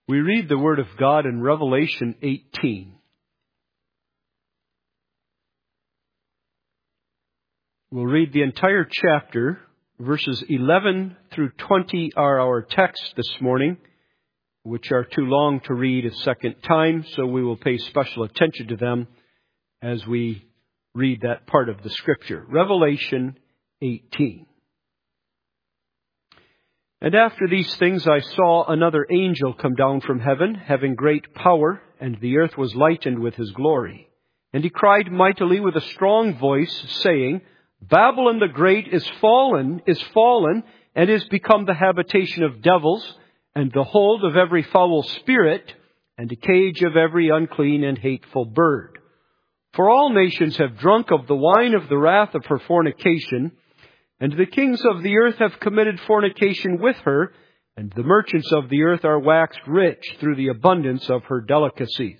We read the Word of God in Revelation 18. We'll read the entire chapter. Verses 11 through 20 are our text this morning, which are too long to read a second time, so we will pay special attention to them as we read that part of the Scripture. Revelation 18. And after these things I saw another angel come down from heaven, having great power, and the earth was lightened with his glory. And he cried mightily with a strong voice, saying, Babylon the Great is fallen, and is become the habitation of devils, and the hold of every foul spirit, and a cage of every unclean and hateful bird. For all nations have drunk of the wine of the wrath of her fornication, and the kings of the earth have committed fornication with her, and the merchants of the earth are waxed rich through the abundance of her delicacies.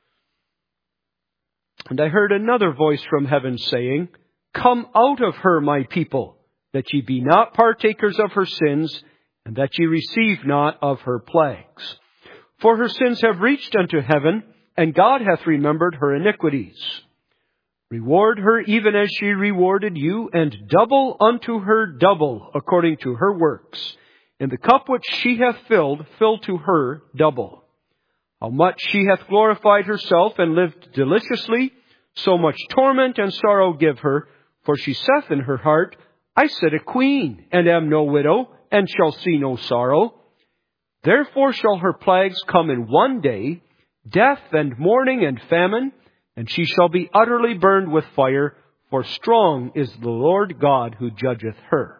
And I heard another voice from heaven saying, Come out of her, my people, that ye be not partakers of her sins, and that ye receive not of her plagues. For her sins have reached unto heaven, and God hath remembered her iniquities. Reward her even as she rewarded you, and double unto her double, according to her works. In the cup which she hath filled, fill to her double. How much she hath glorified herself, and lived deliciously, so much torment and sorrow give her. For she saith in her heart, I sit a queen, and am no widow, and shall see no sorrow. Therefore shall her plagues come in one day, death and mourning and famine, and she shall be utterly burned with fire, for strong is the Lord God who judgeth her.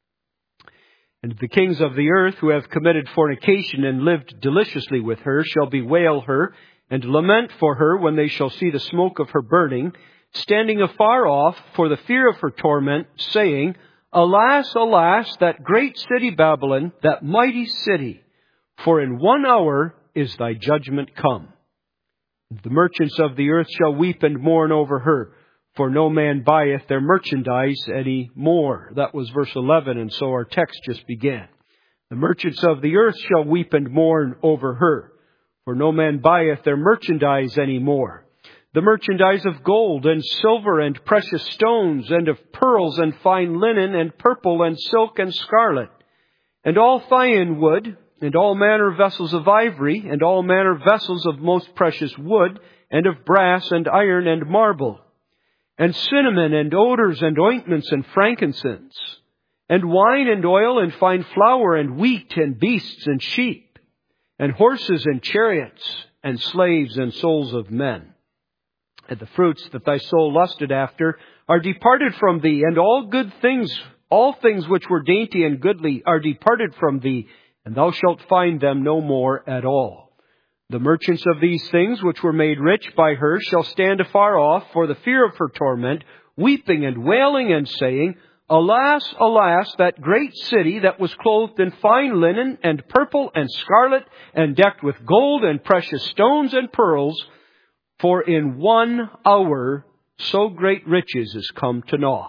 And the kings of the earth who have committed fornication and lived deliciously with her shall bewail her, and lament for her when they shall see the smoke of her burning, standing afar off for the fear of her torment, saying, Alas, alas, that great city Babylon, that mighty city, for in 1 hour is thy judgment come. The merchants of the earth shall weep and mourn over her, for no man buyeth their merchandise any more. That was verse 11, and so our text just began. The merchants of the earth shall weep and mourn over her, for no man buyeth their merchandise any more. The merchandise of gold and silver and precious stones, and of pearls and fine linen and purple and silk and scarlet, and all thyine wood, and all manner vessels of ivory, and all manner vessels of most precious wood, and of brass and iron and marble, and cinnamon and odors and ointments and frankincense, and wine and oil and fine flour and wheat and beasts and sheep, and horses and chariots, and slaves and souls of men. And the fruits that thy soul lusted after are departed from thee, and all things which were dainty and goodly are departed from thee, and thou shalt find them no more at all. The merchants of these things which were made rich by her shall stand afar off for the fear of her torment, weeping and wailing and saying, Alas, alas, that great city that was clothed in fine linen and purple and scarlet, and decked with gold and precious stones and pearls, for in 1 hour so great riches is come to naught.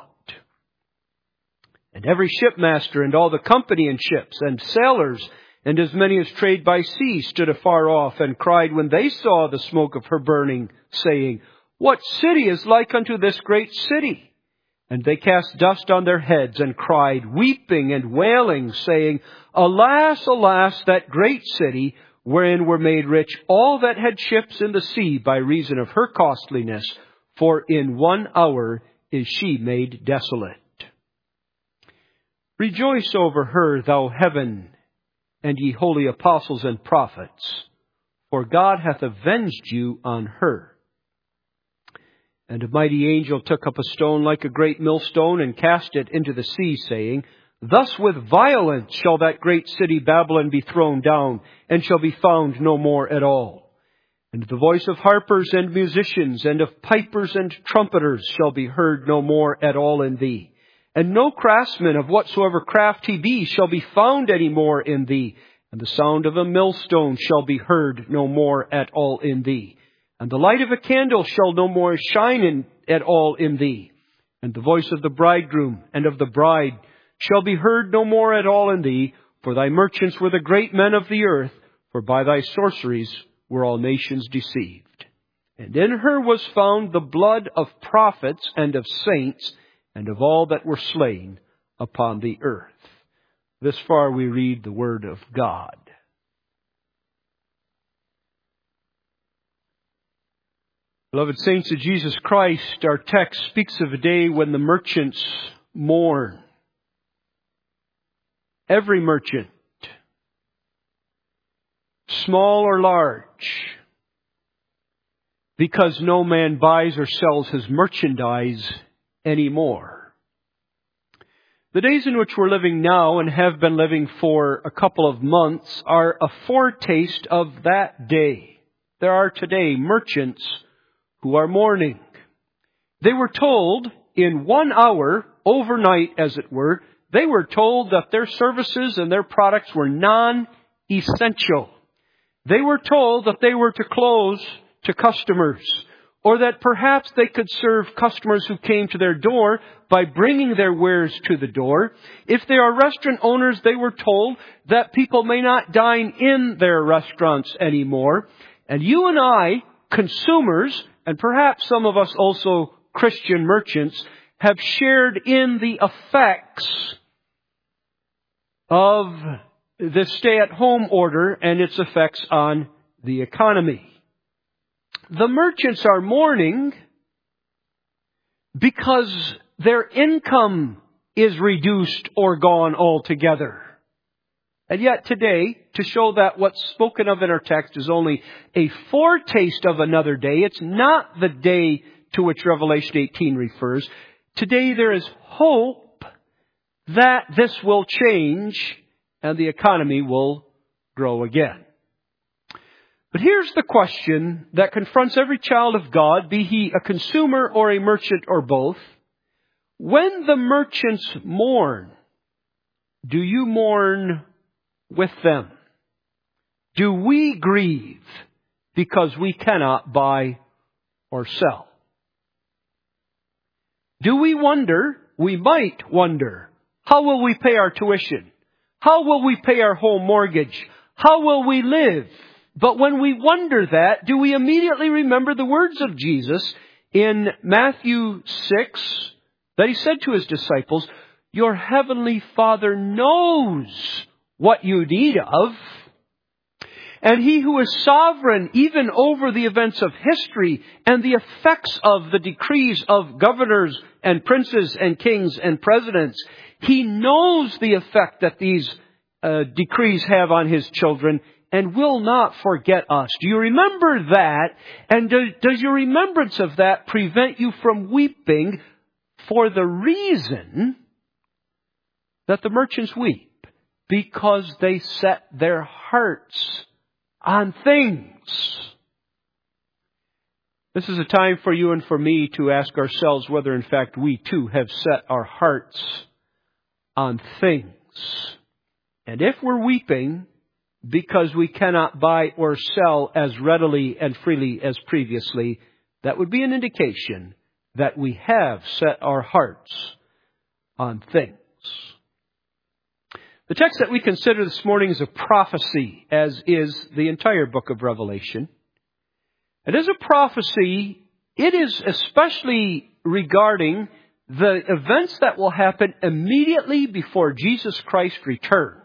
And every shipmaster and all the company in ships and sailors and as many as trade by sea stood afar off and cried when they saw the smoke of her burning, saying, What city is like unto this great city? And they cast dust on their heads and cried, weeping and wailing, saying, Alas, alas, that great city, wherein were made rich all that had ships in the sea by reason of her costliness, for in 1 hour is she made desolate. Rejoice over her, thou heaven, and ye holy apostles and prophets, for God hath avenged you on her. And a mighty angel took up a stone like a great millstone, and cast it into the sea, saying, Thus with violence shall that great city Babylon be thrown down, and shall be found no more at all. And the voice of harpers and musicians, and of pipers and trumpeters shall be heard no more at all in thee. And no craftsman of whatsoever craft he be shall be found any more in thee. And the sound of a millstone shall be heard no more at all in thee. And the light of a candle shall no more shine at all in thee. And the voice of the bridegroom and of the bride shall be heard no more at all in thee, for thy merchants were the great men of the earth, For by thy sorceries were all nations deceived. And in her was found the blood of prophets and of saints and of all that were slain upon the earth. This far we read the word of God. Beloved saints of Jesus Christ, our text speaks of a day when the merchants mourn. Every merchant, small or large, because no man buys or sells his merchandise anymore. The days in which we're living now and have been living for a couple of months are a foretaste of that day. There are today merchants who are mourning. They were told in 1 hour, overnight as it were, they were told that their services and their products were non-essential. They were told that they were to close to customers, or that perhaps they could serve customers who came to their door by bringing their wares to the door. If they are restaurant owners, they were told that people may not dine in their restaurants anymore. And you and I, consumers, and perhaps some of us also Christian merchants, have shared in the effects of the stay-at-home order and its effects on the economy. The merchants are mourning because their income is reduced or gone altogether. And yet today, to show that what's spoken of in our text is only a foretaste of another day, it's not the day to which Revelation 18 refers. Today there is hope that this will change and the economy will grow again. But here's the question that confronts every child of God, be he a consumer or a merchant or both. When the merchants mourn, do you mourn with them? Do we grieve because we cannot buy or sell? Do we wonder, we might wonder, how will we pay our tuition? How will we pay our home mortgage? How will we live? But when we wonder that, do we immediately remember the words of Jesus in Matthew 6 that He said to His disciples, your heavenly Father knows what you need of. And He who is sovereign even over the events of history and the effects of the decrees of governors and princes and kings and presidents, He knows the effect that these decrees have on His children and will not forget us. Do you remember that? And does your remembrance of that prevent you from weeping for the reason that the merchants weep? Because they set their hearts on things. This is a time for you and for me to ask ourselves whether in fact we too have set our hearts on things. And if we're weeping because we cannot buy or sell as readily and freely as previously, that would be an indication that we have set our hearts on things. The text that we consider this morning is a prophecy, as is the entire book of Revelation. And as a prophecy, it is especially regarding the events that will happen immediately before Jesus Christ returns.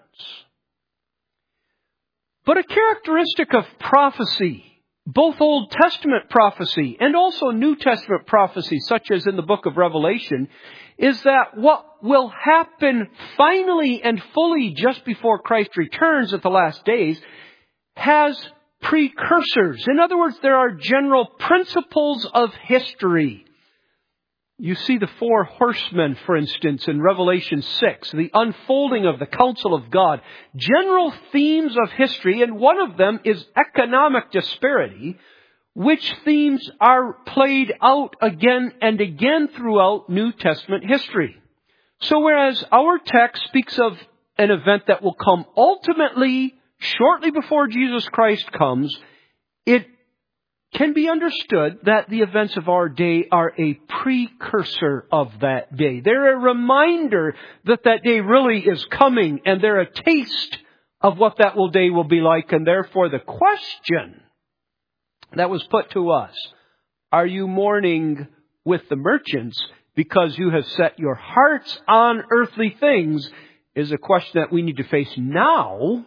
But a characteristic of prophecy, both Old Testament prophecy and also New Testament prophecy, such as in the book of Revelation, is that what will happen finally and fully just before Christ returns at the last days has precursors. In other words, there are general principles of history. You see the 4 horsemen, for instance, in Revelation 6, the unfolding of the counsel of God. General themes of history, and one of them is economic disparity, which themes are played out again and again throughout New Testament history. So whereas our text speaks of an event that will come ultimately, shortly before Jesus Christ comes, it can be understood that the events of our day are a precursor of that day. They're a reminder that that day really is coming, and they're a taste of what that day will be like, and therefore the question that was put to us, are you mourning with the merchants because you have set your hearts on earthly things, is a question that we need to face now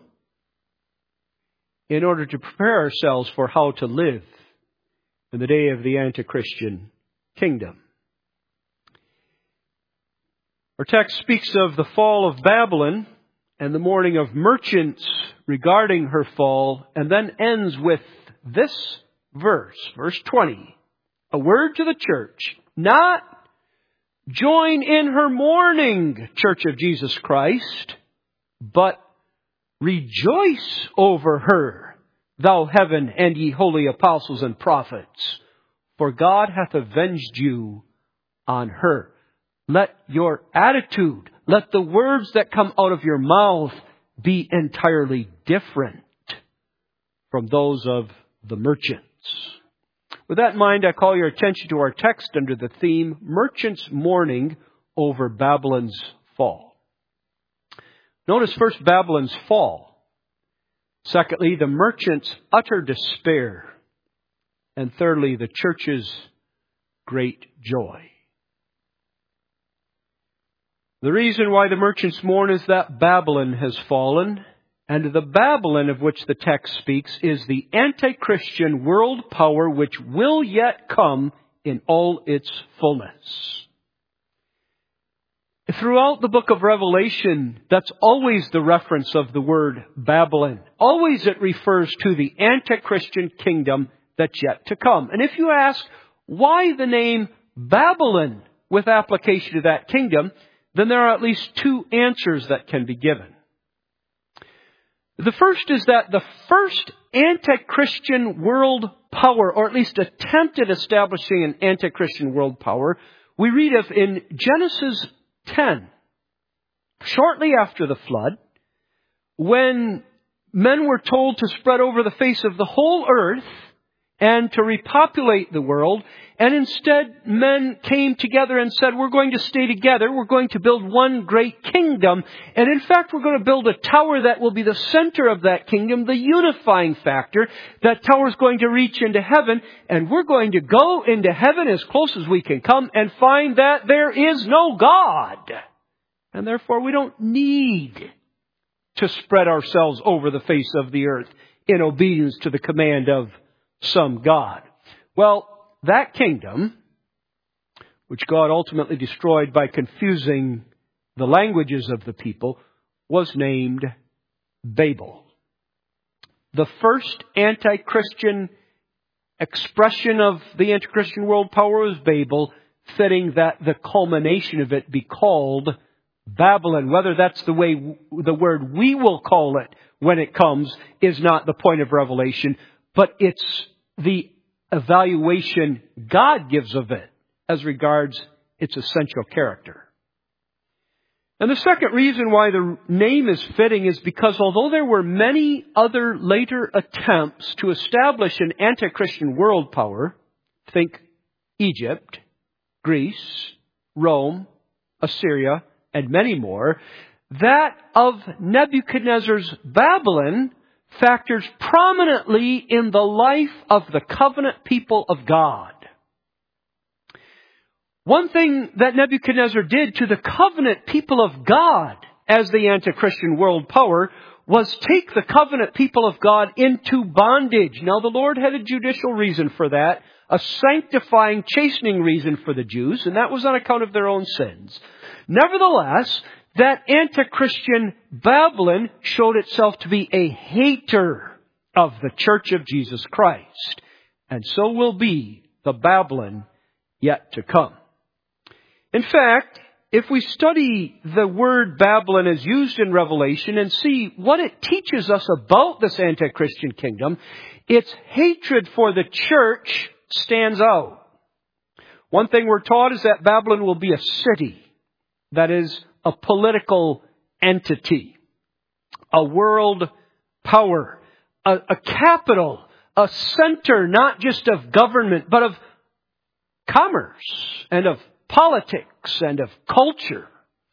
in order to prepare ourselves for how to live in the day of the anti-Christian kingdom. Our text speaks of the fall of Babylon and the mourning of merchants regarding her fall, and then ends with this verse, verse 20. A word to the church, not join in her mourning, Church of Jesus Christ, but rejoice over her, thou heaven, and ye holy apostles and prophets, for God hath avenged you on her. Let your attitude, let the words that come out of your mouth be entirely different from those of the merchants. With that in mind, I call your attention to our text under the theme, Merchants Mourning over Babylon's Fall. Notice first Babylon's fall. Secondly, the merchants' utter despair. And thirdly, the church's great joy. The reason why the merchants mourn is that Babylon has fallen, and the Babylon of which the text speaks is the anti-Christian world power which will yet come in all its fullness. Throughout the book of Revelation, that's always the reference of the word Babylon. Always it refers to the anti-Christian kingdom that's yet to come. And if you ask, why the name Babylon with application to that kingdom, then there are at least two answers that can be given. The first is that the first anti-Christian world power, or at least attempt at establishing an anti-Christian world power, we read of in Genesis 10, shortly after the flood, when men were told to spread over the face of the whole earth and to repopulate the world, and instead men came together and said, we're going to stay together, we're going to build one great kingdom, and in fact we're going to build a tower that will be the center of that kingdom, the unifying factor. That tower is going to reach into heaven, and we're going to go into heaven as close as we can come and find that there is no God. And therefore we don't need to spread ourselves over the face of the earth in obedience to the command of some God. Well, that kingdom, which God ultimately destroyed by confusing the languages of the people, was named Babel. The first anti-Christian expression of the anti-Christian world power was Babel, fitting that the culmination of it be called Babylon. Whether that's the way the word we will call it when it comes is not the point of Revelation, but it's the evaluation God gives of it as regards its essential character. And the second reason why the name is fitting is because although there were many other later attempts to establish an anti-Christian world power, think Egypt, Greece, Rome, Assyria, and many more, that of Nebuchadnezzar's Babylon factors prominently in the life of the covenant people of God. One thing that Nebuchadnezzar did to the covenant people of God as the anti-Christian world power was take the covenant people of God into bondage. Now the Lord had a judicial reason for that, a sanctifying, chastening reason for the Jews, and that was on account of their own sins. Nevertheless, that anti-Christian Babylon showed itself to be a hater of the Church of Jesus Christ. And so will be the Babylon yet to come. In fact, if we study the word Babylon as used in Revelation and see what it teaches us about this anti-Christian kingdom, its hatred for the church stands out. One thing we're taught is that Babylon will be a city, that is, a political entity, a world power, a capital, a center not just of government, but of commerce and of politics and of culture.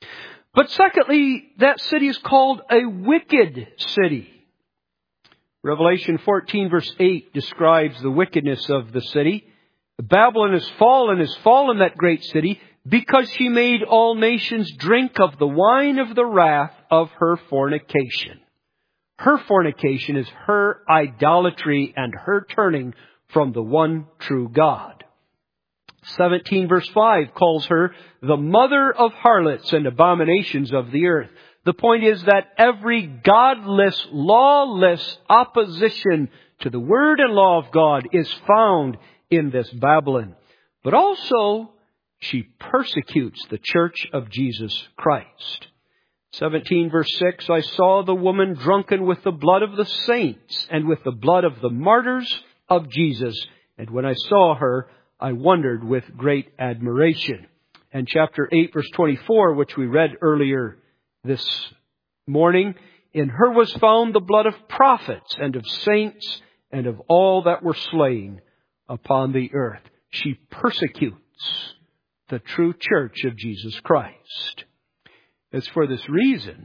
But secondly, that city is called a wicked city. Revelation 14 verse 8 describes the wickedness of the city. Babylon is fallen, that great city, because she made all nations drink of the wine of the wrath of her fornication. Her fornication is her idolatry and her turning from the one true God. 17 verse 5 calls her the mother of harlots and abominations of the earth. The point is that every godless, lawless opposition to the word and law of God is found in this Babylon. But also, she persecutes the church of Jesus Christ. 17 verse 6, I saw the woman drunken with the blood of the saints and with the blood of the martyrs of Jesus. And when I saw her, I wondered with great admiration. And chapter 8 verse 24, which we read earlier this morning, in her was found the blood of prophets and of saints and of all that were slain upon the earth. She persecutes the true church of Jesus Christ. It's for this reason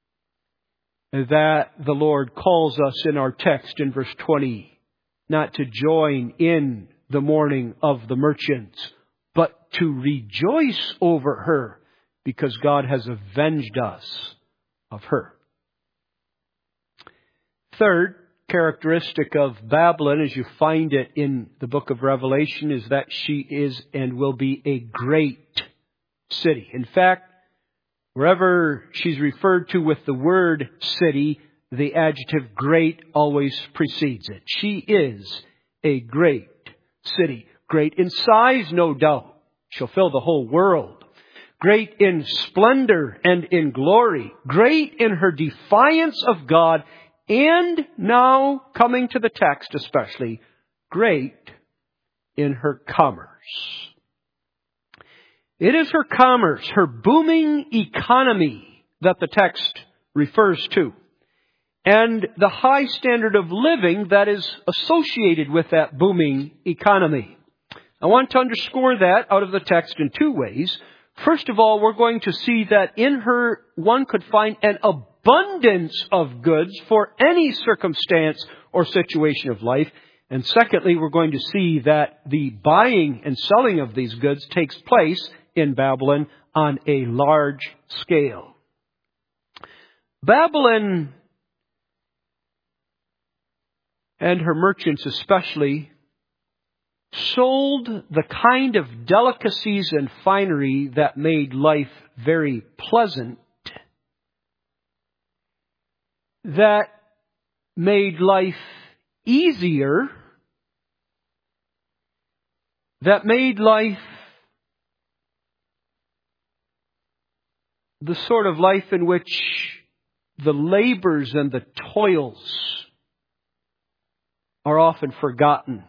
that the Lord calls us in our text in verse 20 not to join in the mourning of the merchants, but to rejoice over her, because God has avenged us of her. Third characteristic of Babylon, as you find it in the book of Revelation, is that she is and will be a great city. In fact, wherever she's referred to with the word city, the adjective great always precedes it. She is a great city. Great in size, no doubt. She'll fill the whole world. Great in splendor and in glory. Great in her defiance of God. And now, coming to the text especially, great in her commerce. It is her commerce, her booming economy that the text refers to, and the high standard of living that is associated with that booming economy. I want to underscore that out of the text in two ways. First of all, we're going to see that in her one could find an abundance of goods for any circumstance or situation of life. And secondly, we're going to see that the buying and selling of these goods takes place in Babylon on a large scale. Babylon and her merchants especially sold the kind of delicacies and finery that made life very pleasant, that made life easier, that made life the sort of life in which the labors and the toils are often forgotten.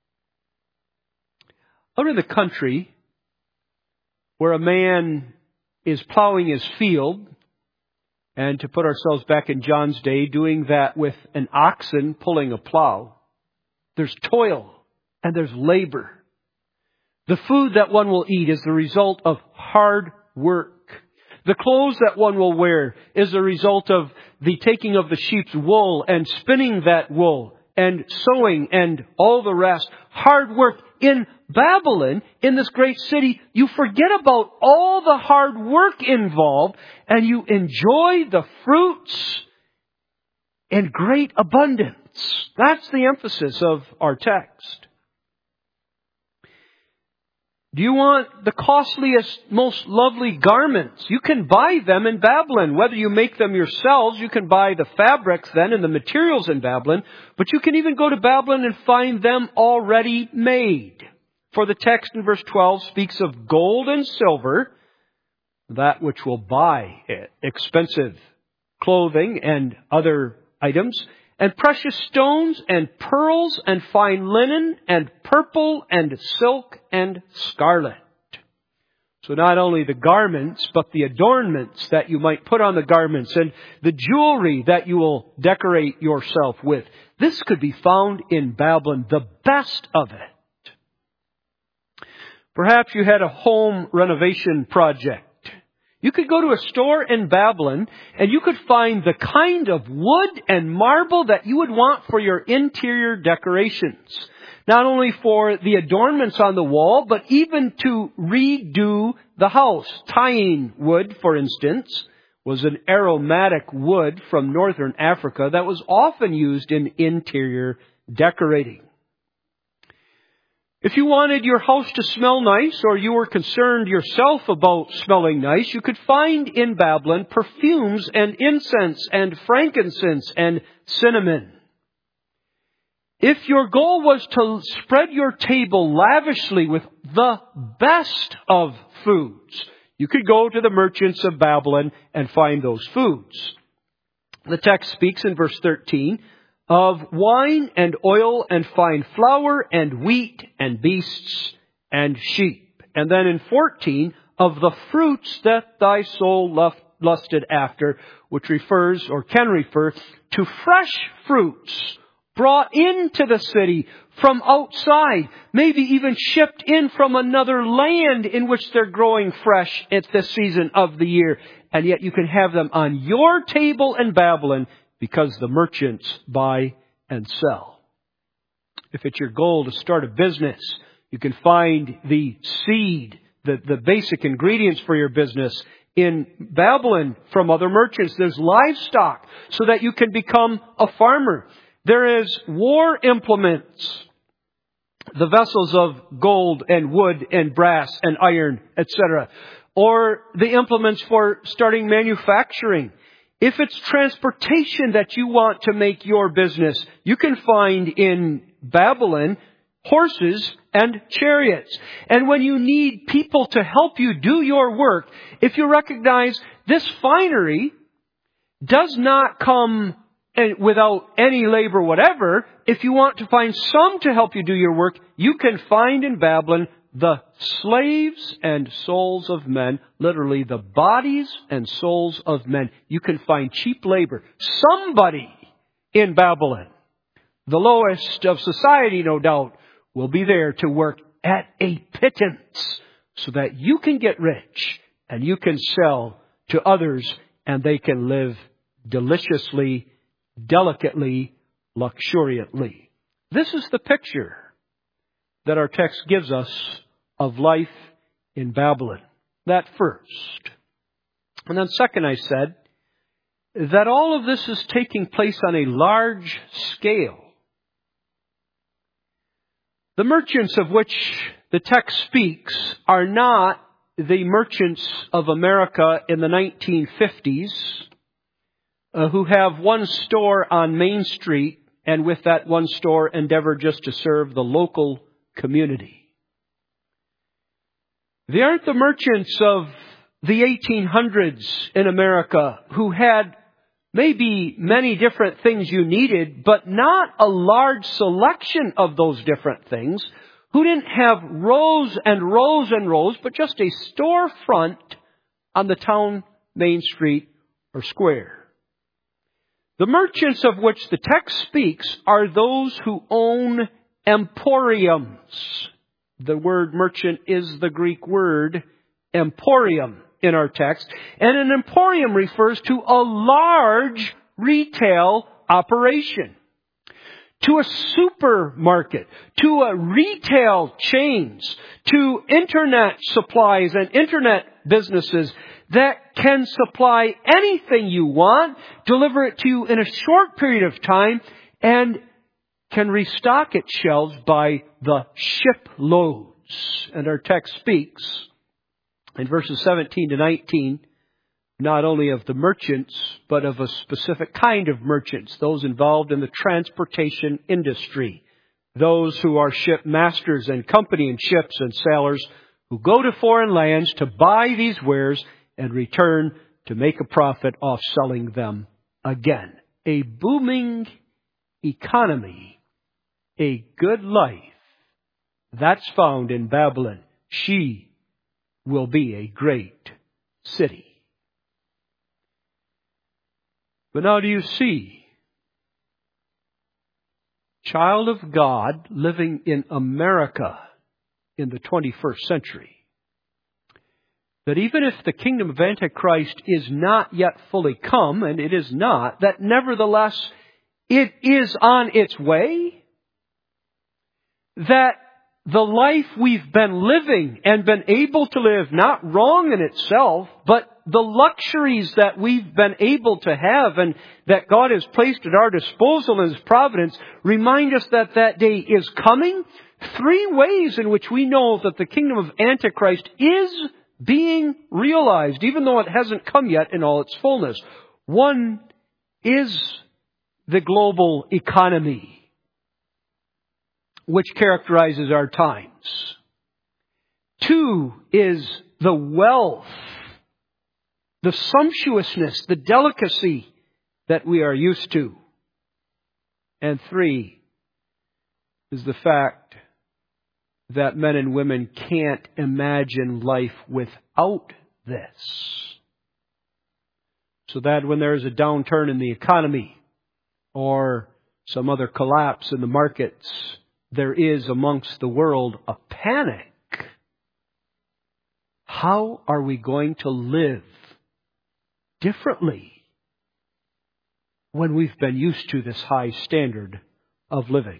Out in the country, where a man is plowing his field, and to put ourselves back in John's day, doing that with an oxen pulling a plow, there's toil and there's labor. The food that one will eat is the result of hard work. The clothes that one will wear is the result of the taking of the sheep's wool and spinning that wool and sewing and all the rest. Hard work. In Babylon, in this great city, you forget about all the hard work involved and you enjoy the fruits in great abundance. That's the emphasis of our text. Do you want the costliest, most lovely garments? You can buy them in Babylon. Whether you make them yourselves, you can buy the fabrics then and the materials in Babylon. But you can even go to Babylon and find them already made. For the text in verse 12 speaks of gold and silver, that which will buy expensive clothing and other items, and precious stones and pearls and fine linen and purple and silk and scarlet. So not only the garments, but the adornments that you might put on the garments and the jewelry that you will decorate yourself with. This could be found in Babylon, the best of it. Perhaps you had a home renovation project. You could go to a store in Babylon and you could find the kind of wood and marble that you would want for your interior decorations. Not only for the adornments on the wall, but even to redo the house. Tying wood, for instance, was an aromatic wood from northern Africa that was often used in interior decorating. If you wanted your house to smell nice, or you were concerned yourself about smelling nice, you could find in Babylon perfumes and incense and frankincense and cinnamon. If your goal was to spread your table lavishly with the best of foods, you could go to the merchants of Babylon and find those foods. The text speaks in verse 13 of wine and oil and fine flour and wheat and beasts and sheep. And then in 14, of the fruits that thy soul lusted after, which refers or can refer to fresh fruits brought into the city from outside, maybe even shipped in from another land in which they're growing fresh at this season of the year. And yet you can have them on your table in Babylon because the merchants buy and sell. If it's your goal to start a business, you can find the seed, the basic ingredients for your business in Babylon from other merchants. There's livestock so that you can become a farmer. There is war implements, the vessels of gold and wood and brass and iron, etc. Or the implements for starting manufacturing. If it's transportation that you want to make your business, you can find in Babylon horses and chariots. And when you need people to help you do your work, if you recognize this finery does not come without any labor whatever, if you want to find some to help you do your work, you can find in Babylon the slaves and souls of men, literally the bodies and souls of men. You can find cheap labor. Somebody in Babylon, the lowest of society, no doubt, will be there to work at a pittance so that you can get rich and you can sell to others and they can live deliciously, delicately, luxuriantly. This is the picture that our text gives us of life in Babylon. That first. And then second, I said that all of this is taking place on a large scale. The merchants of which the text speaks are not the merchants of America in the 1950s who have one store on Main Street and with that one store endeavor just to serve the local community. They aren't the merchants of the 1800s in America who had maybe many different things you needed, but not a large selection of those different things, who didn't have rows and rows and rows, but just a storefront on the town main street or square. The merchants of which the text speaks are those who own emporiums. The word merchant is the Greek word emporium in our text. And an emporium refers to a large retail operation, to a supermarket, to a retail chains, to internet supplies and internet businesses that can supply anything you want, deliver it to you in a short period of time, and can restock its shelves by the shiploads. And our text speaks in verses 17 to 19, not only of the merchants, but of a specific kind of merchants, those involved in the transportation industry, those who are ship masters and company in ships and sailors who go to foreign lands to buy these wares and return to make a profit off selling them again. A booming economy, a good life, that's found in Babylon. She will be a great city. But now do you see, child of God living in America in the 21st century, that even if the kingdom of Antichrist is not yet fully come, and it is not, that nevertheless it is on its way, that the life we've been living and been able to live, not wrong in itself, but the luxuries that we've been able to have and that God has placed at our disposal in His providence, remind us that that day is coming. 3 ways in which we know that the kingdom of Antichrist is being realized, even though it hasn't come yet in all its fullness. One is the global economy, which characterizes our times. 2 is the wealth, the sumptuousness, the delicacy that we are used to. And 3 is the fact that men and women can't imagine life without this. So that when there is a downturn in the economy or some other collapse in the markets, there is amongst the world a panic. How are we going to live differently when we've been used to this high standard of living?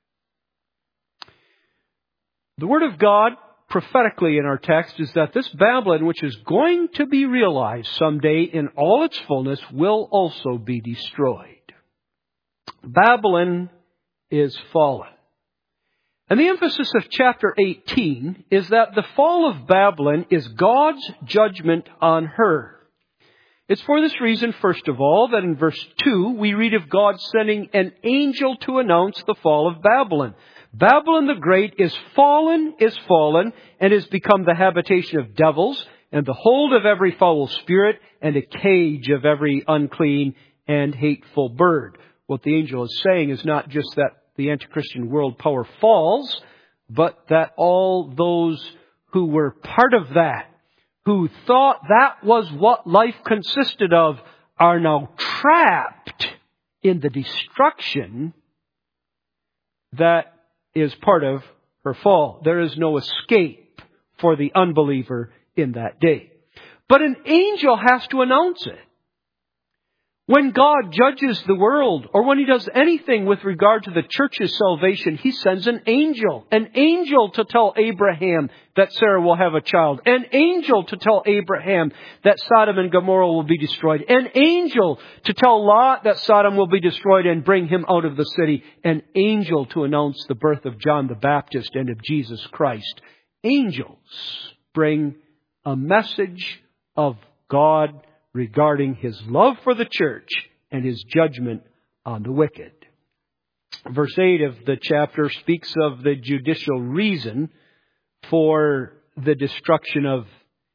The Word of God, prophetically in our text, is that this Babylon, which is going to be realized someday in all its fullness, will also be destroyed. Babylon is fallen. And the emphasis of chapter 18 is that the fall of Babylon is God's judgment on her. It's for this reason, first of all, that in verse 2 we read of God sending an angel to announce the fall of Babylon. Babylon the Great is fallen, and has become the habitation of devils, and the hold of every foul spirit, and a cage of every unclean and hateful bird. What the angel is saying is not just that the anti-Christian world power falls, but that all those who were part of that, who thought that was what life consisted of, are now trapped in the destruction that is part of her fall. There is no escape for the unbeliever in that day. But an angel has to announce it. When God judges the world, or when He does anything with regard to the church's salvation, He sends an angel to tell Abraham that Sarah will have a child, an angel to tell Abraham that Sodom and Gomorrah will be destroyed, an angel to tell Lot that Sodom will be destroyed and bring him out of the city, an angel to announce the birth of John the Baptist and of Jesus Christ. Angels bring a message of God regarding His love for the church and His judgment on the wicked. Verse 8 of the chapter speaks of the judicial reason for the destruction of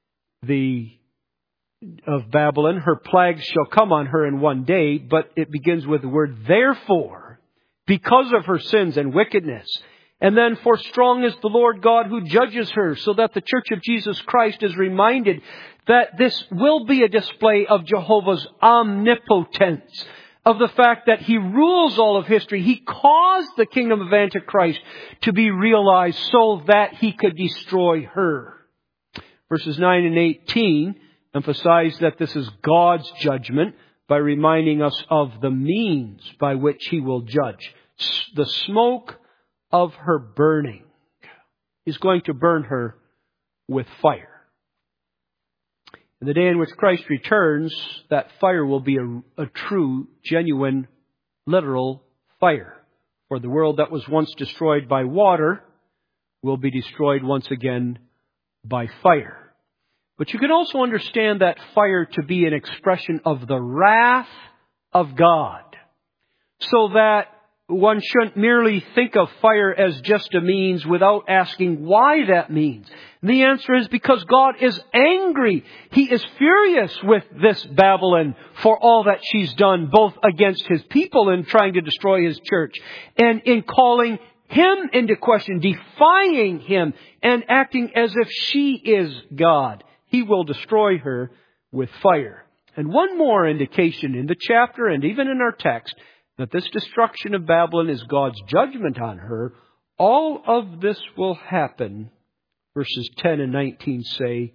Babylon. Her plagues shall come on her in one day, but it begins with the word therefore, because of her sins and wickedness. And then, for strong is the Lord God who judges her, so that the church of Jesus Christ is reminded that this will be a display of Jehovah's omnipotence, of the fact that He rules all of history. He caused the kingdom of Antichrist to be realized so that He could destroy her. Verses 9 and 18 emphasize that this is God's judgment by reminding us of the means by which He will judge. The smoke of her burning. He's going to burn her with fire. In the day in which Christ returns, that fire will be a true, genuine, literal fire. For the world that was once destroyed by water will be destroyed once again by fire. But you can also understand that fire to be an expression of the wrath of God. So that one shouldn't merely think of fire as just a means without asking why that means. And the answer is because God is angry. He is furious with this Babylon for all that she's done, both against His people in trying to destroy His church and in calling Him into question, defying Him and acting as if she is God. He will destroy her with fire. And one more indication in the chapter and even in our text that this destruction of Babylon is God's judgment on her. All of this will happen, verses 10 and 19 say,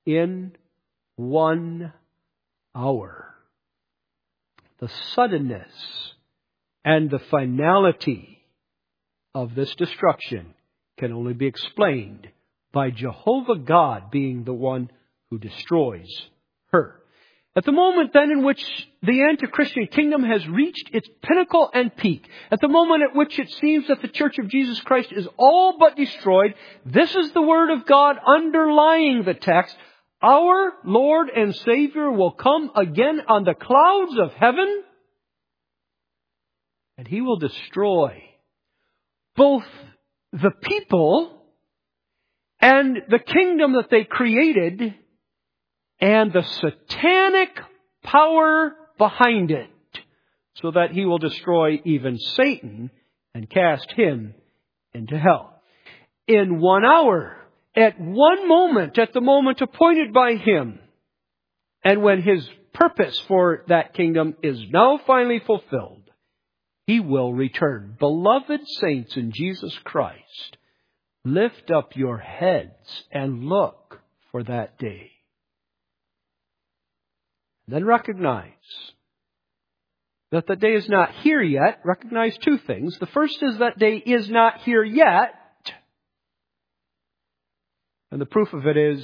in 1 hour. The suddenness and the finality of this destruction can only be explained by Jehovah God being the one who destroys her. At the moment then in which the anti-Christian kingdom has reached its pinnacle and peak, at the moment at which it seems that the Church of Jesus Christ is all but destroyed, this is the Word of God underlying the text. Our Lord and Savior will come again on the clouds of heaven, and He will destroy both the people and the kingdom that they created and the satanic power behind it, so that He will destroy even Satan and cast him into hell. In 1 hour, at one moment, at the moment appointed by Him, and when His purpose for that kingdom is now finally fulfilled, He will return. Beloved saints in Jesus Christ, lift up your heads and look for that day. Then recognize that the day is not here yet. Recognize two things. The first is that day is not here yet. And the proof of it is,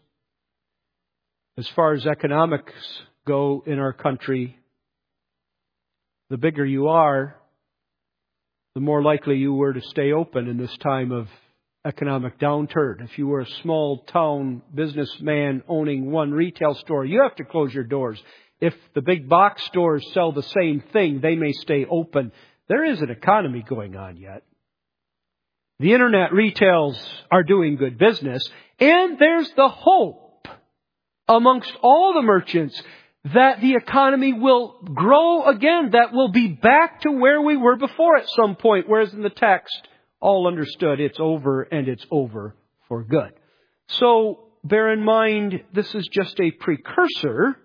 as far as economics go in our country, the bigger you are, the more likely you were to stay open in this time of economic downturn. If you were a small town businessman owning one retail store, you have to close your doors. If the big box stores sell the same thing, they may stay open. There is an economy going on yet. The internet retails are doing good business, and there's the hope amongst all the merchants that the economy will grow again, that we'll be back to where we were before at some point, whereas in the text, all understood it's over, and it's over for good. So bear in mind, this is just a precursor,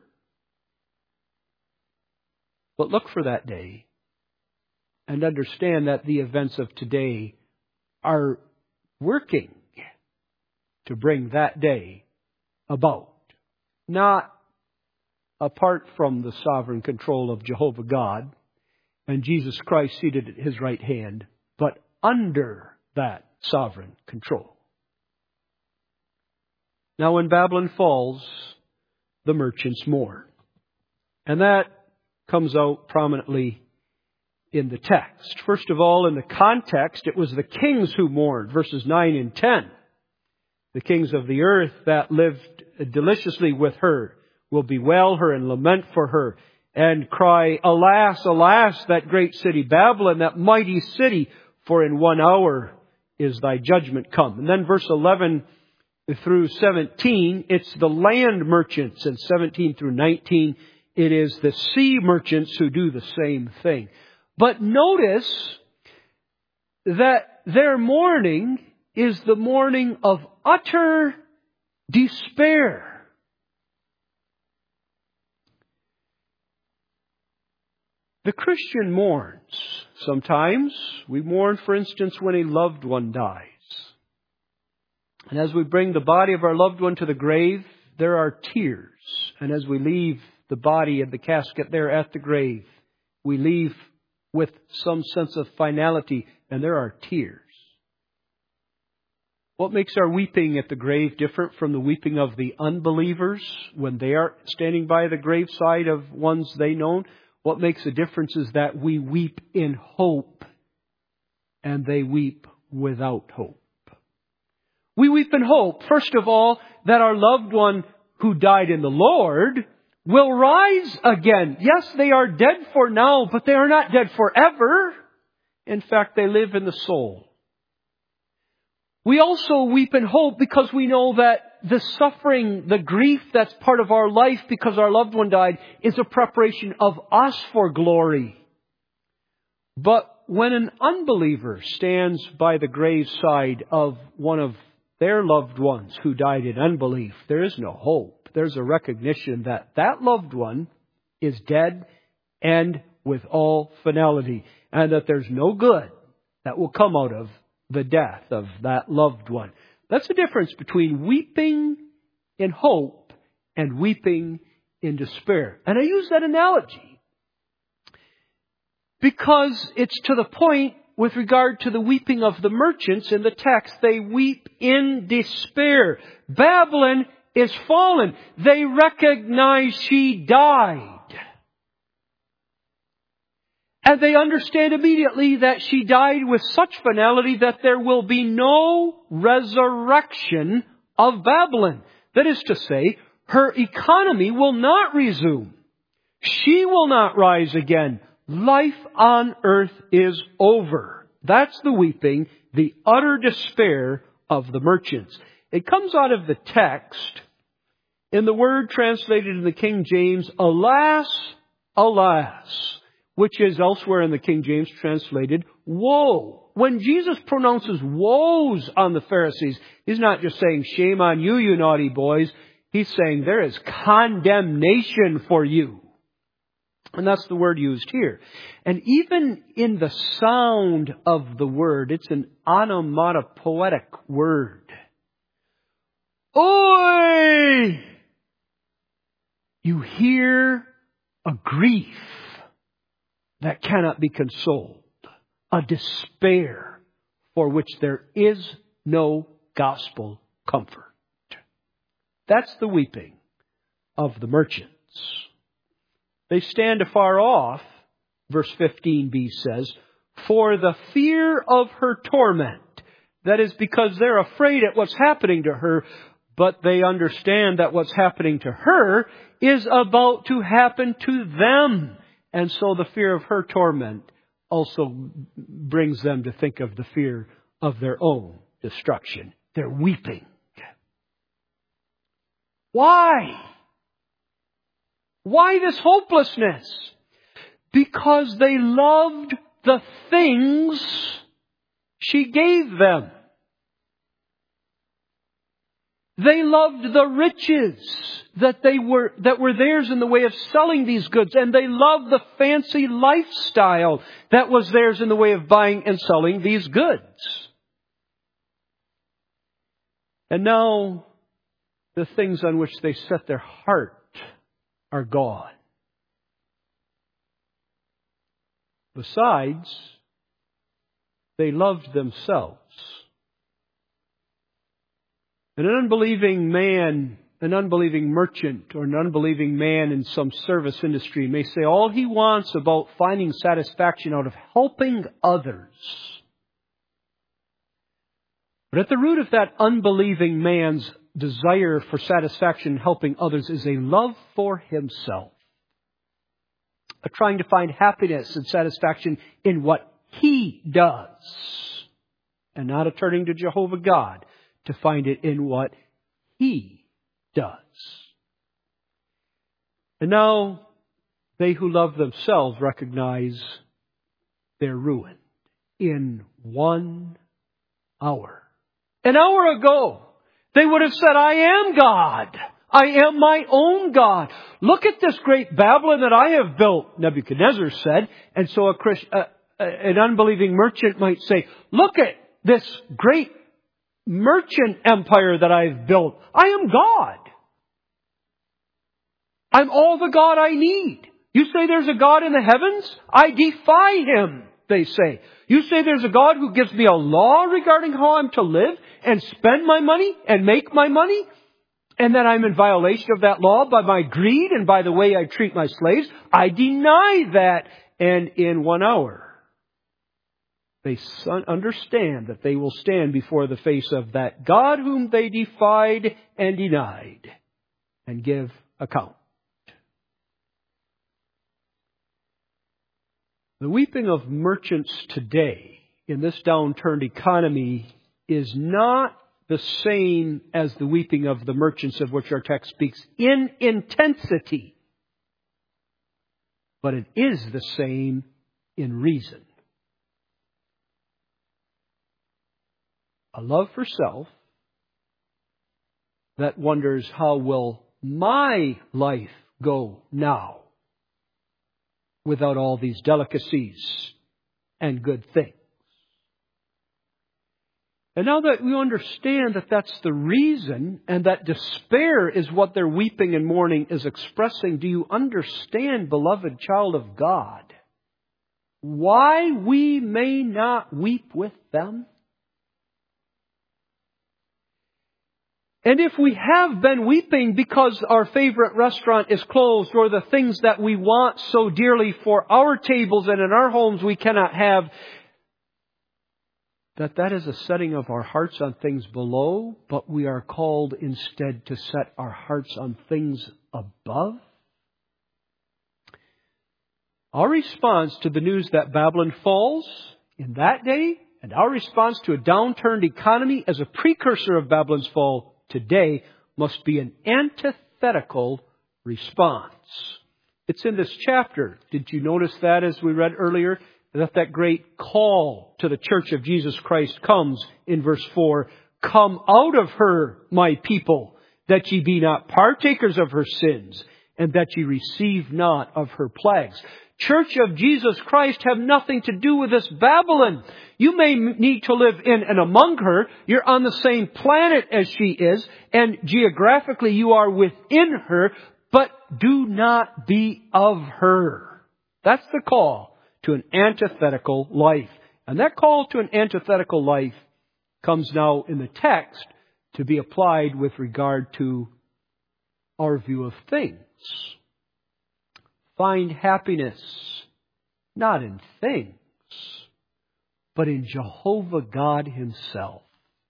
but look for that day and understand that the events of today are working to bring that day about. Not apart from the sovereign control of Jehovah God and Jesus Christ seated at His right hand, but under that sovereign control. Now when Babylon falls, the merchants mourn. And that comes out prominently in the text. First of all, in the context, it was the kings who mourned, verses 9 and 10. The kings of the earth that lived deliciously with her will bewail her and lament for her and cry, alas, alas, that great city Babylon, that mighty city, for in 1 hour is thy judgment come. And then verse 11 through 17, it's the land merchants, and 17 through 19, it is the sea merchants who do the same thing. But notice that their mourning is the mourning of utter despair. The Christian mourns. Sometimes we mourn, for instance, when a loved one dies. And as we bring the body of our loved one to the grave, there are tears. And as we leave the body and the casket there at the grave, we leave with some sense of finality, and there are tears. What makes our weeping at the grave different from the weeping of the unbelievers when they are standing by the graveside of ones they know? What makes a difference is that we weep in hope, and they weep without hope. We weep in hope, first of all, that our loved one who died in the Lord will rise again. Yes, they are dead for now, but they are not dead forever. In fact, they live in the soul. We also weep in hope because we know that the suffering, the grief that's part of our life because our loved one died is a preparation of us for glory. But when an unbeliever stands by the graveside of one of their loved ones who died in unbelief, there is no hope. There's a recognition that that loved one is dead and with all finality, and that there's no good that will come out of the death of that loved one. That's the difference between weeping in hope and weeping in despair. And I use that analogy because it's to the point with regard to the weeping of the merchants in the text. They weep in despair. Babylon is fallen. They recognize she died. And they understand immediately that she died with such finality that there will be no resurrection of Babylon. That is to say, her economy will not resume. She will not rise again. Life on earth is over. That's the weeping, the utter despair of the merchants. It comes out of the text in the word translated in the King James, alas, alas, which is elsewhere in the King James translated, woe. When Jesus pronounces woes on the Pharisees, He's not just saying, shame on you, you naughty boys. He's saying there is condemnation for you. And that's the word used here. And even in the sound of the word, it's an onomatopoetic word. Oi! You hear a grief that cannot be consoled, a despair for which there is no gospel comfort. That's the weeping of the merchants. They stand afar off, verse 15b says, for the fear of her torment. That is because they're afraid at what's happening to her, but they understand that what's happening to her is about to happen to them. And so the fear of her torment also brings them to think of the fear of their own destruction. They're weeping. Why? Why this hopelessness? Because they loved the things she gave them. They loved the riches that were theirs in the way of selling these goods, and they loved the fancy lifestyle that was theirs in the way of buying and selling these goods. And now the things on which they set their heart are gone. Besides, they loved themselves. And an unbelieving man, an unbelieving merchant, or an unbelieving man in some service industry may say all he wants about finding satisfaction out of helping others. But at the root of that unbelieving man's desire for satisfaction in helping others is a love for himself. A trying to find happiness and satisfaction in what he does. And not a turning to Jehovah God to find it in what he does. And now they who love themselves recognize their ruin in 1 hour. An hour ago, they would have said, I am God. I am my own God. Look at this great Babylon that I have built, Nebuchadnezzar said. And so an unbelieving merchant might say, look at this great merchant empire that I've built. I am God. I'm all the God I need. You say there's a God in the heavens? I defy Him, they say. You say there's a God who gives me a law regarding how I'm to live and spend my money and make my money? And that I'm in violation of that law by my greed and by the way I treat my slaves? I deny that. And in 1 hour, they understand that they will stand before the face of that God whom they defied and denied and give account. The weeping of merchants today in this downturned economy is not the same as the weeping of the merchants of which our text speaks in intensity, but it is the same in reason. A love for self that wonders, how will my life go now without all these delicacies and good things? And now that we understand that that's the reason, and that despair is what their weeping and mourning is expressing, do you understand, beloved child of God, why we may not weep with them? And if we have been weeping because our favorite restaurant is closed, or the things that we want so dearly for our tables and in our homes we cannot have, that is a setting of our hearts on things below, but we are called instead to set our hearts on things above. Our response to the news that Babylon falls in that day, and our response to a downturned economy as a precursor of Babylon's fall today, must be an antithetical response. It's in this chapter. Did you notice that as we read earlier? That great call to the Church of Jesus Christ comes in verse 4. Come out of her, my people, that ye be not partakers of her sins, and that ye receive not of her plagues. Church of Jesus Christ have nothing to do with this Babylon. You may need to live in and among her. You're on the same planet as she is, and geographically you are within her, but do not be of her. That's the call to an antithetical life. And that call to an antithetical life comes now in the text to be applied with regard to our view of things. Find happiness not in things, but in Jehovah God Himself.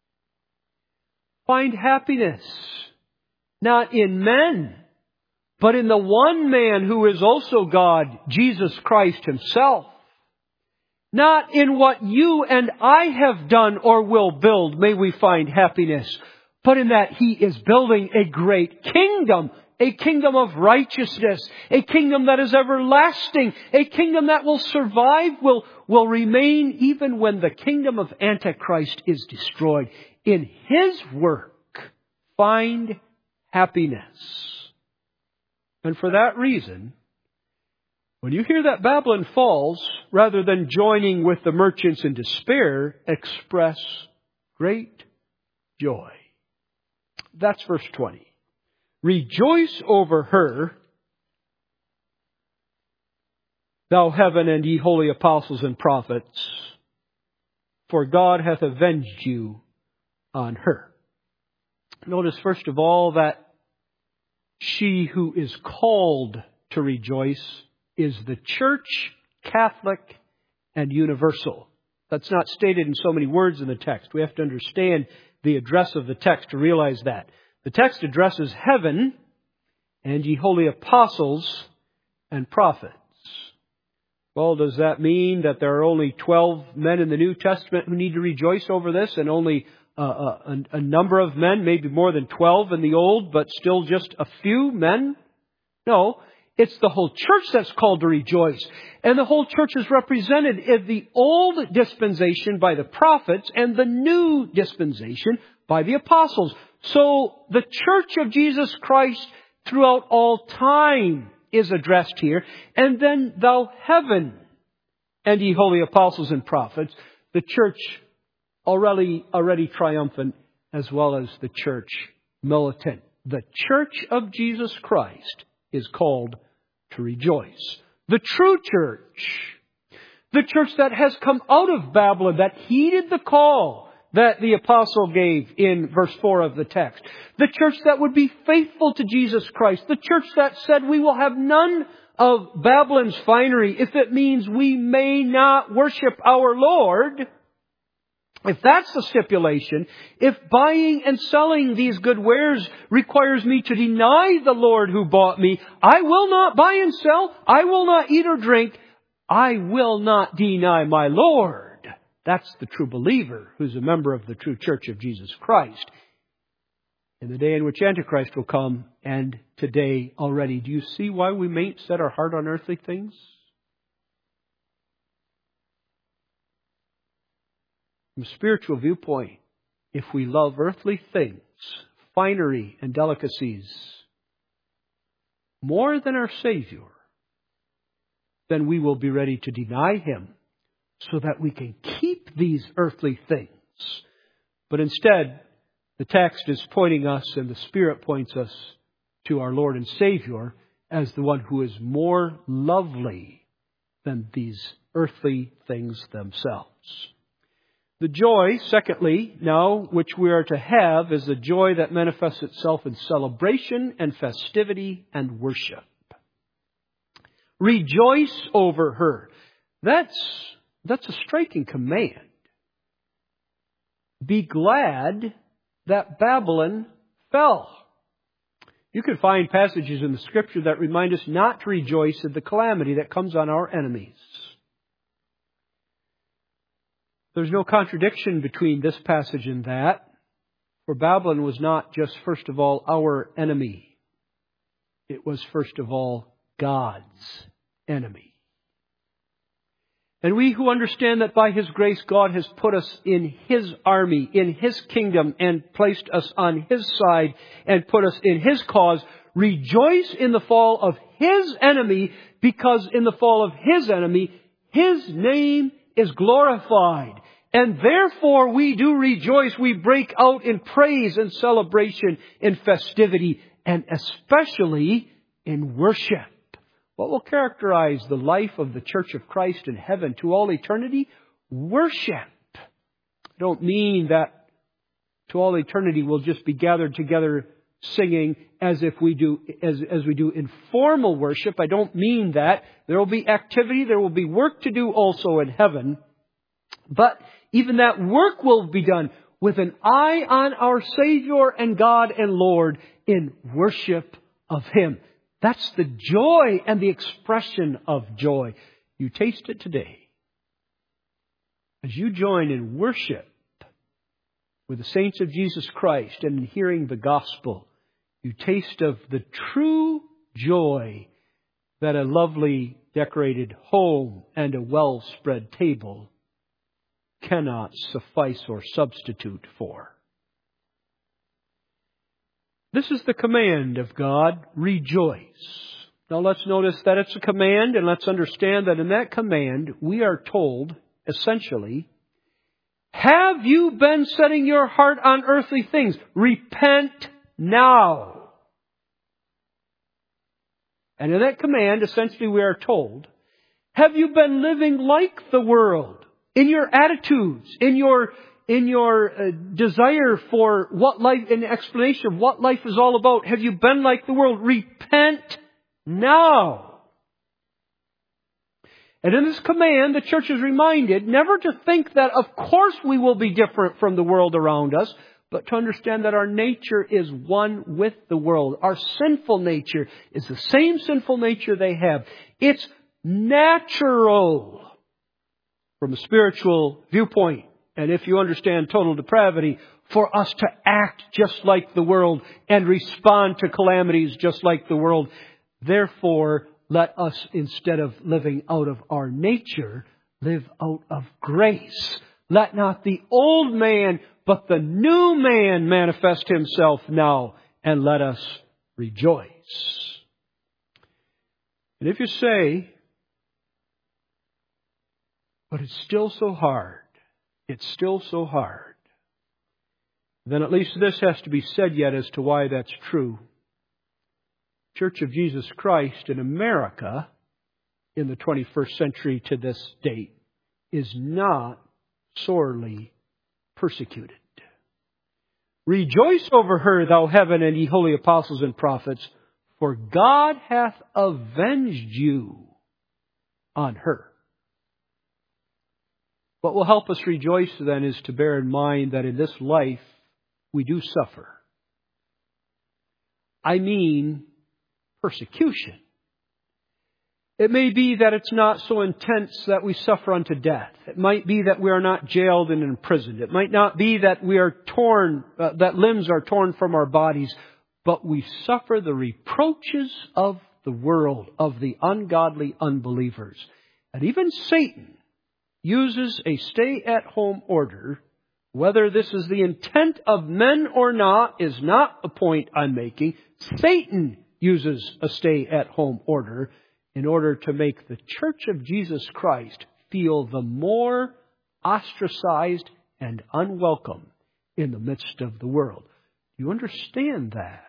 Find happiness not in men, but in the one man who is also God, Jesus Christ Himself. Not in what you and I have done or will build may we find happiness, but in that He is building a great kingdom, a kingdom of righteousness, a kingdom that is everlasting, a kingdom that will survive, will remain even when the kingdom of Antichrist is destroyed. In His work, find happiness. And for that reason, when you hear that Babylon falls, rather than joining with the merchants in despair, express great joy. That's verse 20. Rejoice over her, thou heaven and ye holy apostles and prophets, for God hath avenged you on her. Notice first of all that she who is called to rejoice is the church, Catholic, and universal. That's not stated in so many words in the text. We have to understand the address of the text to realize that. The text addresses heaven and ye holy apostles and prophets. Well, does that mean that there are only 12 men in the New Testament who need to rejoice over this, and only a number of men, maybe more than 12 in the Old, but still just a few men? No, it's the whole church that's called to rejoice. And the whole church is represented in the Old dispensation by the prophets and the New dispensation by the apostles. So the church of Jesus Christ throughout all time is addressed here. And then thou heaven and ye holy apostles and prophets, the church already triumphant, as well as the church militant. The church of Jesus Christ is called to rejoice. The true church, the church that has come out of Babylon, that heeded the call that the apostle gave in verse 4 of the text. The church that would be faithful to Jesus Christ. The church that said we will have none of Babylon's finery if it means we may not worship our Lord. If that's the stipulation, if buying and selling these good wares requires me to deny the Lord who bought me, I will not buy and sell. I will not eat or drink. I will not deny my Lord. That's the true believer who's a member of the true church of Jesus Christ. In the day in which Antichrist will come, and today already, do you see why we mayn't set our heart on earthly things? From a spiritual viewpoint, if we love earthly things, finery and delicacies, more than our Savior, then we will be ready to deny Him so that we can keep these earthly things. But instead, the text is pointing us, and the Spirit points us to our Lord and Savior as the one who is more lovely than these earthly things themselves. The joy, secondly, now, which we are to have, is the joy that manifests itself in celebration and festivity and worship. Rejoice over her. That's a striking command. Be glad that Babylon fell. You can find passages in the Scripture that remind us not to rejoice at the calamity that comes on our enemies. There's no contradiction between this passage and that, for Babylon was not just, first of all, our enemy. It was, first of all, God's enemy. And we who understand that by His grace God has put us in His army, in His kingdom, and placed us on His side and put us in His cause, rejoice in the fall of His enemy, because in the fall of His enemy, His name is glorified. And therefore we do rejoice. We break out in praise and celebration, in festivity, and especially in worship. What will characterize the life of the Church of Christ in heaven to all eternity? Worship. I don't mean that to all eternity we'll just be gathered together singing as we do informal worship. I don't mean that. There will be activity, there will be work to do also in heaven. But even that work will be done with an eye on our Savior and God and Lord in worship of Him. That's the joy and the expression of joy. You taste it today. As you join in worship with the saints of Jesus Christ and in hearing the gospel, you taste of the true joy that a lovely decorated home and a well-spread table cannot suffice or substitute for. This is the command of God, rejoice. Now let's notice that it's a command, and let's understand that in that command we are told, essentially, have you been setting your heart on earthly things? Repent now. And in that command, essentially we are told, have you been living like the world? In your attitudes, in your desire for what life, in the explanation of what life is all about. Have you been like the world? Repent now. And in this command, the church is reminded never to think that of course we will be different from the world around us, but to understand that our nature is one with the world. Our sinful nature is the same sinful nature they have. It's natural from a spiritual viewpoint. And if you understand total depravity, for us to act just like the world and respond to calamities just like the world. Therefore, let us, instead of living out of our nature, live out of grace. Let not the old man, but the new man manifest himself now, and let us rejoice. And if you say, but it's still so hard, it's still so hard, then at least this has to be said yet as to why that's true. Church of Jesus Christ in America in the 21st century to this date is not sorely persecuted. Rejoice over her, thou heaven, and ye holy apostles and prophets, for God hath avenged you on her. What will help us rejoice then is to bear in mind that in this life we do suffer. I mean persecution. It may be that it's not so intense that we suffer unto death. It might be that we are not jailed and imprisoned. It might not be that we are torn, that limbs are torn from our bodies, but we suffer the reproaches of the world, of the ungodly unbelievers. And even Satan uses a stay-at-home order. Whether this is the intent of men or not is not a point I'm making. Satan uses a stay-at-home order in order to make the Church of Jesus Christ feel the more ostracized and unwelcome in the midst of the world. Do you understand that?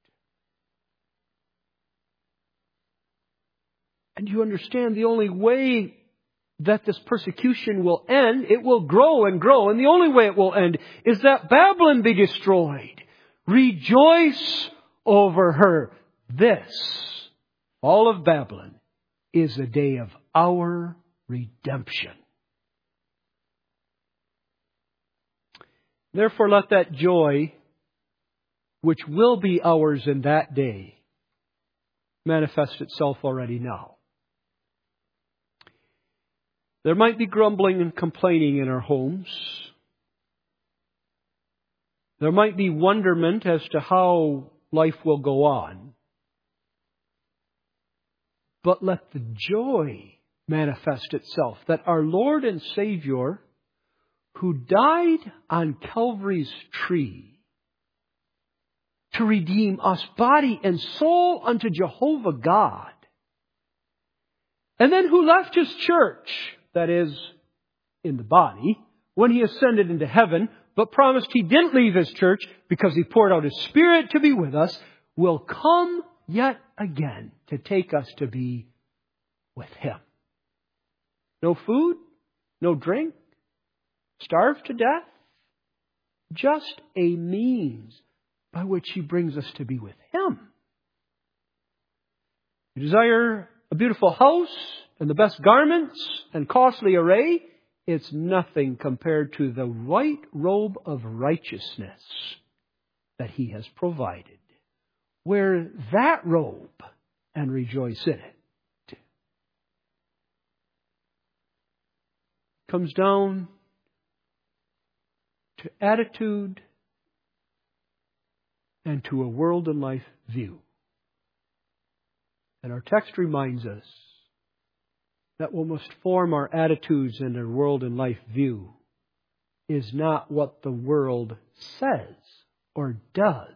And you understand the only way that this persecution will end, it will grow and grow. And the only way it will end is that Babylon be destroyed. Rejoice over her. This, all of Babylon, is a day of our redemption. Therefore, let that joy, which will be ours in that day, manifest itself already now. There might be grumbling and complaining in our homes. There might be wonderment as to how life will go on. But let the joy manifest itself that our Lord and Savior, who died on Calvary's tree to redeem us body and soul unto Jehovah God, and then who left His church, that is, in the body, when He ascended into heaven, but promised He didn't leave His church because He poured out His Spirit to be with us, will come yet again to take us to be with Him. No food, no drink, starved to death, just a means by which He brings us to be with Him. You desire a beautiful house and the best garments and costly array, it's nothing compared to the white robe of righteousness that He has provided. Wear that robe and rejoice in it. Comes down to attitude and to a world and life view. And our text reminds us that what must form our attitudes and our world and life view is not what the world says or does,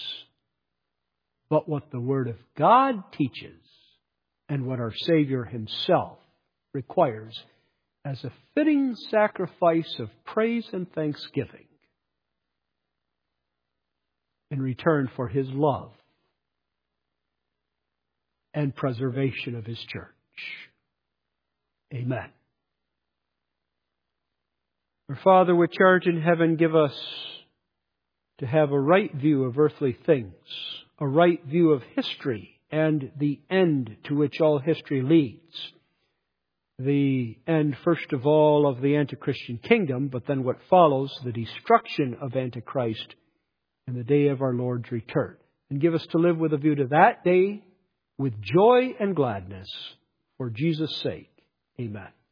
but what the Word of God teaches and what our Savior Himself requires as a fitting sacrifice of praise and thanksgiving in return for His love and preservation of His church. Amen. Our Father, which art in heaven, give us to have a right view of earthly things, a right view of history and the end to which all history leads. The end, first of all, of the anti-Christian kingdom, but then what follows, the destruction of Antichrist in the day of our Lord's return. And give us to live with a view to that day with joy and gladness for Jesus' sake. Amen.